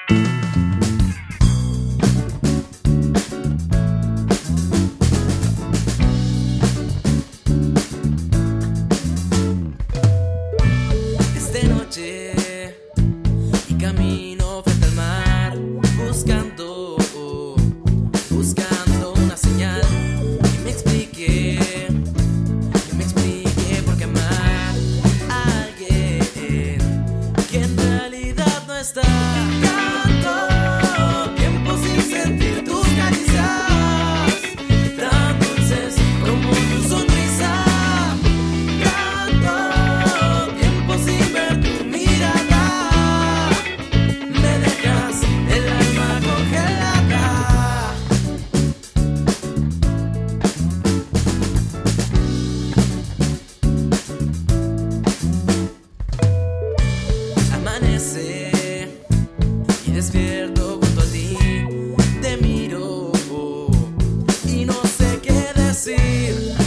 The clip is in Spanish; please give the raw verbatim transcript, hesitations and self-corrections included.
Es de noche y camino frente al mar, buscando, buscando una señal que me explique, que me explique por qué amar a alguien que en realidad no está. Tanto tiempo sin sentir tus caricias, tan dulces como tu sonrisa. Tanto tiempo sin ver tu mirada, me dejas el alma congelada. Amanece y despierto junto a ti, te miro y no sé qué decir.